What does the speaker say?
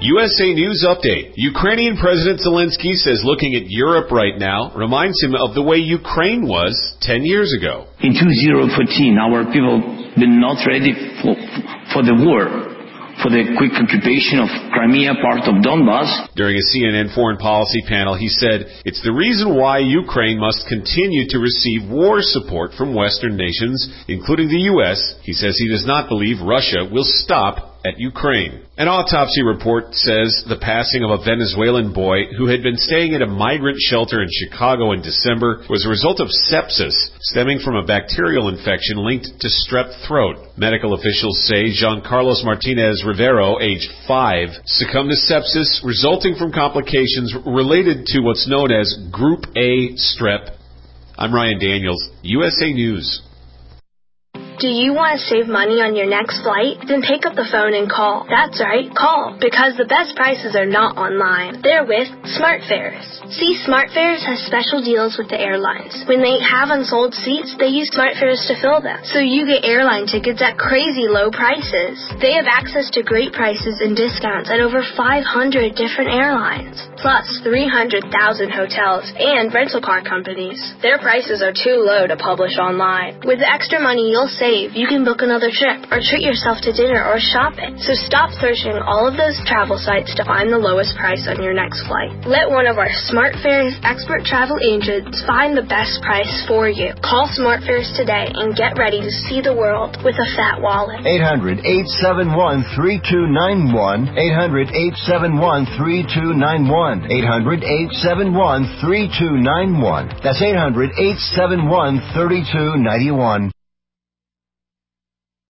USA News Update. Ukrainian President Zelensky says looking at Europe right now reminds him of the way Ukraine was 10 years ago. In 2014, our people were not ready for the war, for the quick occupation of Crimea, part of Donbass. During a CNN foreign policy panel, he said, "It's the reason why Ukraine must continue to receive war support from Western nations, including the U.S. He says he does not believe Russia will stop at Ukraine." An autopsy report says the passing of a Venezuelan boy who had been staying at a migrant shelter in Chicago in December was a result of sepsis stemming from a bacterial infection linked to strep throat. Medical officials say Giancarlos Martinez Rivero, age 5, succumbed to sepsis resulting from complications related to what's known as Group A strep. I'm Ryan Daniels, USA News. Do you want to save money on your next flight? Then pick up the phone and call. That's right, call, because the best prices are not online. They're with SmartFares. See, SmartFares has special deals with the airlines. When they have unsold seats, they use SmartFares to fill them. So you get airline tickets at crazy low prices. They have access to great prices and discounts at over 500 different airlines, plus 300,000 hotels and rental car companies. Their prices are too low to publish online. With the extra money you'll save, you can book another trip or treat yourself to dinner or shopping. So stop searching all of those travel sites to find the lowest price on your next flight. Let one of our SmartFares expert travel agents find the best price for you. Call SmartFares today and get ready to see the world with a fat wallet. 800-871-3291. 800-871-3291. 800-871-3291. That's 800-871-3291.